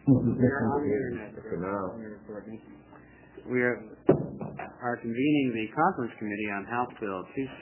on the internet. For now. We are convening the conference committee on House Bill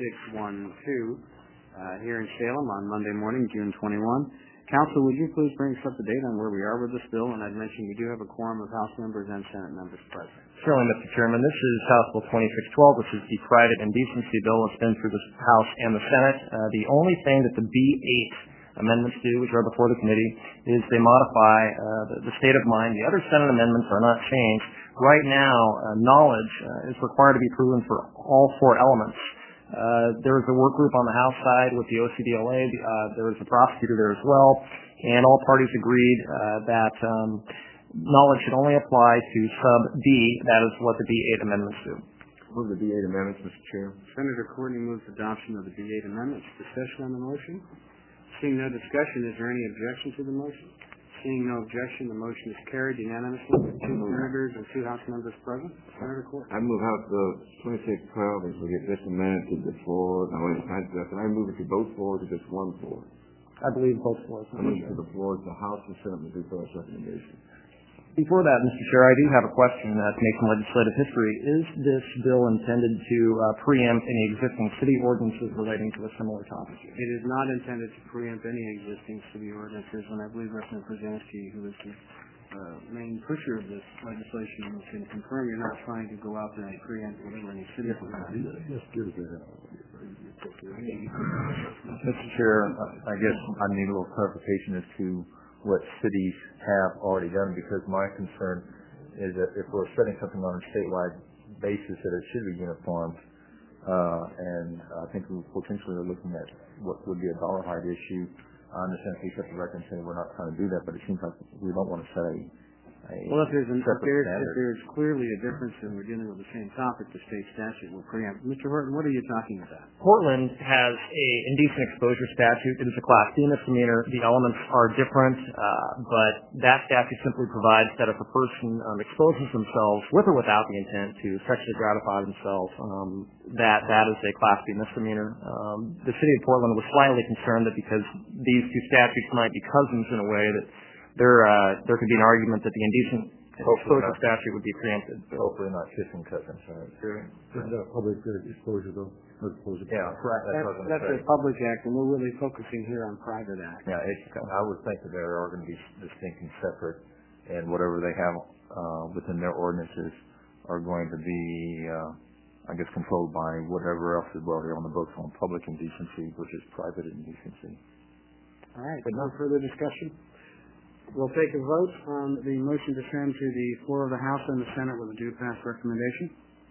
2612 here in Salem on Monday morning, June 21. Council, would you please bring us up to date on where we are with this bill? And I'd mention we do have a quorum of House members and Senate members present. Certainly, Mr. Chairman. This is House Bill 2612, which is the private indecency bill that's been through the House and the Senate. The only thing that the B8 amendments do, which are before the committee, is they modify the state of mind. The other Senate amendments are not changed. Right now, knowledge is required to be proven for all four elements. There is a work group on the House side with the OCDLA. There is a prosecutor there as well, and all parties agreed that knowledge should only apply to sub D. That is what the B8 amendments do. Move the B8 amendments, Mr. Chair. Senator Courtney moves adoption of the B8 amendments. Discussion on the motion? Seeing no discussion, is there any objection to the motion? Seeing no objection, the motion is carried unanimously with 2 senators and 2 House members present. Senator Courtney. I move House Bill 2612 as we get this amendment to the floor. Now, can I move it to both floors or just one floor? I believe both floors. I move it to the floors. The House and Senate will do first recommendation. Before that, Mr. Chair, I do have a question to make some legislative history. Is this bill intended to preempt any existing city ordinances relating to a similar topic? It is not intended to preempt any existing city ordinances, and I believe Representative Brzezinski, who is the main pusher of this legislation, can confirm you're not trying to go out there and preempt whatever any city ordinance. Mr. Chair, I guess I need a little clarification as to what cities have already done, because my concern is that if we're setting something on a statewide basis, that it should be uniform. And I think we potentially are looking at what would be a dollar height issue. I understand if we set the record and say we're not trying to do that, but it seems like we don't want to set a well, if there's standard. clearly a difference and we're dealing with the same topic, the state statute will preempt. Mr. Horton, what are you talking about? Portland has a indecent exposure statute. It is a Class B misdemeanor. The elements are different, but that statute simply provides that if a person exposes themselves with or without the intent to sexually gratify themselves, that is a Class B misdemeanor. The city of Portland was slightly concerned that because these two statutes might be cousins in a way, that there could be an argument that the indecent exposure statute would be preempted. Hopefully not kissing cousins. Isn't that a public exposure, though? Yeah, correct. That's a public act, and we're really focusing here on private acts. Yeah, I would think that there are going to be distinct and separate, and whatever they have within their ordinances are going to be, I guess, controlled by whatever else is already on the books on public indecency versus private indecency. All right, but no further discussion? We'll take a vote on the motion to send to the floor of the House and the Senate with a due pass recommendation.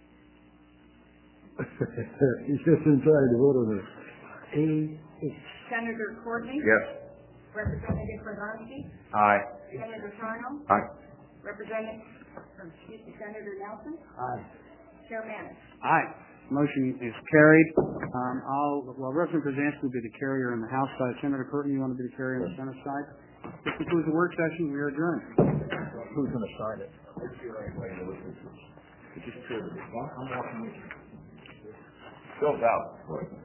He's just inside to vote on it. Senator Courtney? Yes. Representative Brzezinski? Aye. Senator Sarno? Aye. Senator Nelson? Aye. Chair Manis? Aye. Motion is carried. Representative Brzezinski will be the carrier on the House side. Senator Courtney, you want to be the carrier on the Senate side? This concludes the work session. We are adjourned. Who's going to sign it? Filled out.